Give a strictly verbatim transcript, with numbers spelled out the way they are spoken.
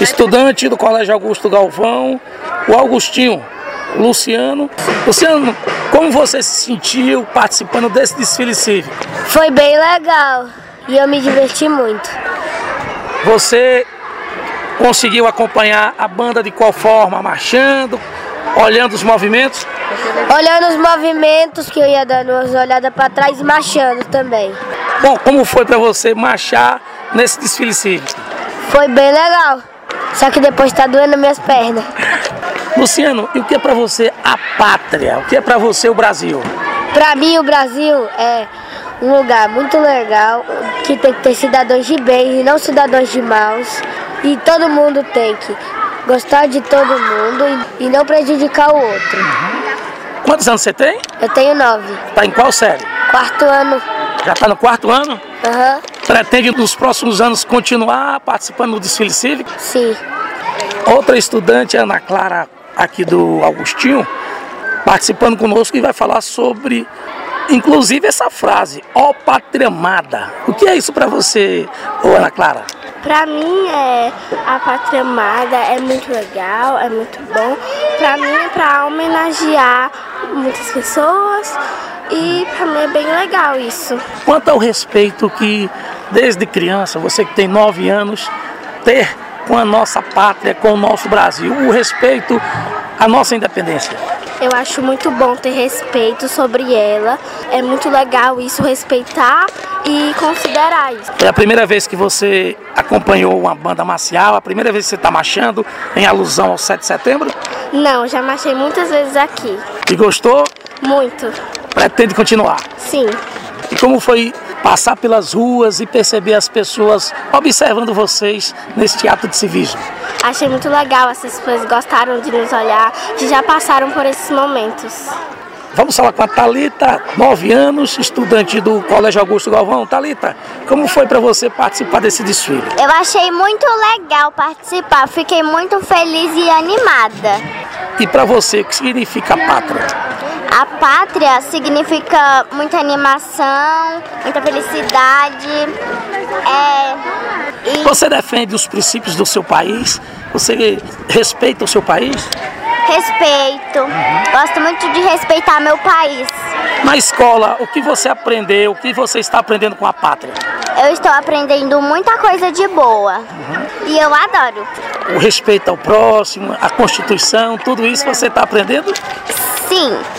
estudante do Colégio Augusto Galvão, o Augustinho, o Luciano. Luciano, como você se sentiu participando desse desfile cívico? Foi bem legal e eu me diverti muito. Você conseguiu acompanhar a banda de qual forma? Marchando, olhando os movimentos? Olhando os movimentos, que eu ia dando umas olhadas para trás e marchando também. Bom, como foi para você marchar nesse desfile cívico? Foi bem legal, só que depois tá doendo minhas pernas. Luciano, e o que é para você a pátria? O que é para você o Brasil? Para mim o Brasil é um lugar muito legal, que tem que ter cidadãos de bem e não cidadãos de maus. E todo mundo tem que gostar de todo mundo e não prejudicar o outro. Uhum. Quantos anos você tem? Eu tenho nove. Tá em qual série? Quarto ano. Já tá no quarto ano? Aham. Uhum. Pretende nos próximos anos continuar participando do desfile cívico? Sim. Outra estudante, Ana Clara, aqui do Augustinho, participando conosco e vai falar sobre, inclusive, essa frase, ó pátria amada. O que é isso para você, ô Ana Clara? Para mim, é, a pátria amada é muito legal, é muito bom. Para mim, é para homenagear muitas pessoas e para mim é bem legal isso. Quanto ao respeito que, desde criança, você que tem nove anos, ter com a nossa pátria, com o nosso Brasil, o respeito à nossa independência. Eu acho muito bom ter respeito sobre ela, é muito legal isso, respeitar e considerar isso. É a primeira vez que você acompanhou uma banda marcial, a primeira vez que você está marchando em alusão ao sete de setembro? Não, já marchei muitas vezes aqui. E gostou? Muito. Pretende continuar? Sim. E como foi passar pelas ruas e perceber as pessoas observando vocês neste ato de civismo? Achei muito legal, essas pessoas gostaram de nos olhar, que já passaram por esses momentos. Vamos falar com a Thalita, nove anos, estudante do Colégio Augusto Galvão. Thalita, como foi para você participar desse desfile? Eu achei muito legal participar, fiquei muito feliz e animada. E para você, o que significa pátria? A pátria significa muita animação, muita felicidade. É, e... Você defende os princípios do seu país? Você respeita o seu país? Respeito. Uhum. Gosto muito de respeitar meu país. Na escola, o que você aprendeu? O que você está aprendendo com a pátria? Eu estou aprendendo muita coisa de boa. Uhum. E eu adoro. O respeito ao próximo, a Constituição, tudo isso você está aprendendo? Sim.